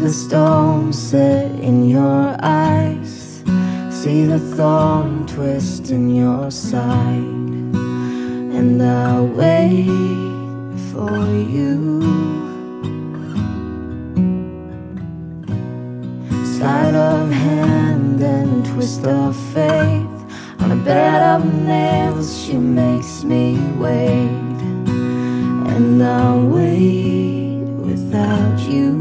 the storm set in your eyes, see the thorn twist in your side, and I'll wait for you. Sleight of hand and twist of faith, on a bed of nails she makes me wait, and I'll wait without you,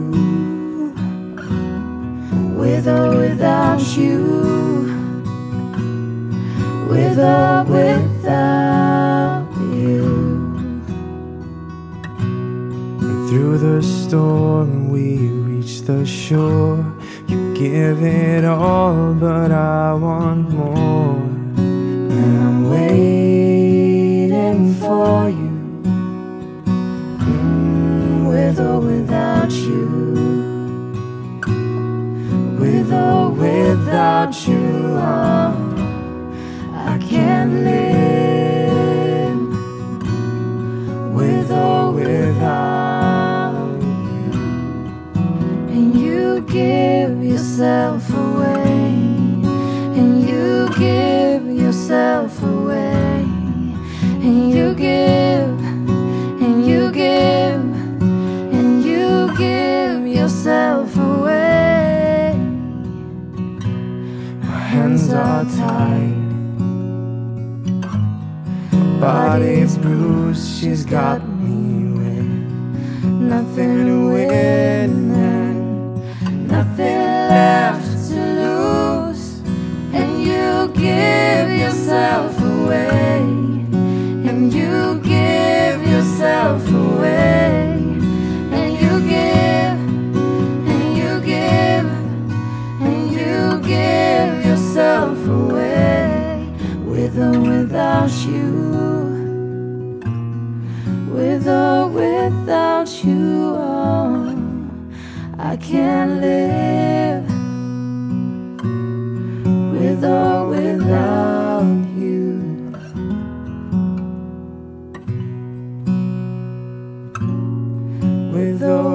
with or without you, with or without you. And through the storm we reach the shore. You give it all, but I want more. And I'm waiting for you, with or without you, with or without you. I can't live with or without you. And you give yourself away, and you give yourself away, and you give, and you give, and you give yourself away. Our hands are tied, body's bruised, she's got me with nothing to win and nothing left to lose. And you give yourself away, and you give yourself away, and you give, and you give, and you give yourself away, with or without you, with or without you. I can't live with or without you, with or